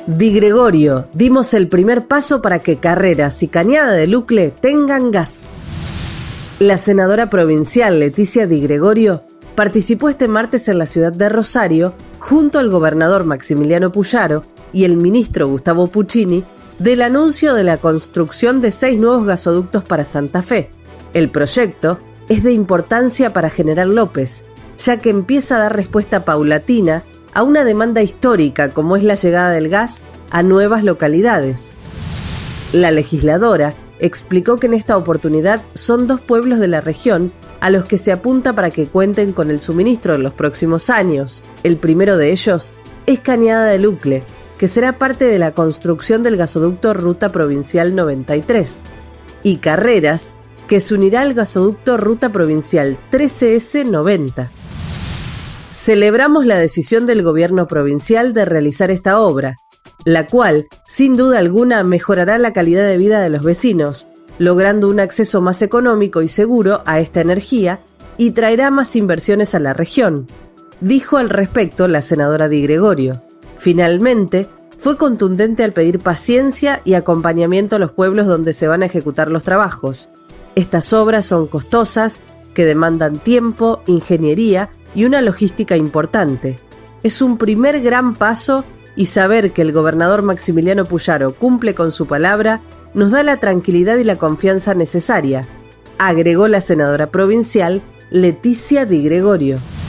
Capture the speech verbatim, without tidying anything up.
Di Gregorio, dimos el primer paso para que Carreras y Cañada de Lucle tengan gas. La senadora provincial Leticia Di Gregorio participó este martes en la ciudad de Rosario, junto al gobernador Maximiliano Puyaro y el ministro Gustavo Puccini, del anuncio de la construcción de seis nuevos gasoductos para Santa Fe. El proyecto es de importancia para General López, ya que empieza a dar respuesta paulatina a una demanda histórica como es la llegada del gas a nuevas localidades. La legisladora explicó que en esta oportunidad son dos pueblos de la región a los que se apunta para que cuenten con el suministro en los próximos años. El primero de ellos es Cañada de Lucle, que será parte de la construcción del gasoducto Ruta Provincial noventa y tres, y Carreras, que se unirá al gasoducto Ruta Provincial trece ese noventa. Celebramos la decisión del gobierno provincial de realizar esta obra, la cual, sin duda alguna, mejorará la calidad de vida de los vecinos, logrando un acceso más económico y seguro a esta energía y traerá más inversiones a la región, dijo al respecto la senadora Di Gregorio. Finalmente, fue contundente al pedir paciencia y acompañamiento a los pueblos donde se van a ejecutar los trabajos. Estas obras son costosas, que demandan tiempo, ingeniería y una logística importante. Es un primer gran paso y saber que el gobernador Maximiliano Puyaro cumple con su palabra nos da la tranquilidad y la confianza necesaria, agregó la senadora provincial Leticia Di Gregorio.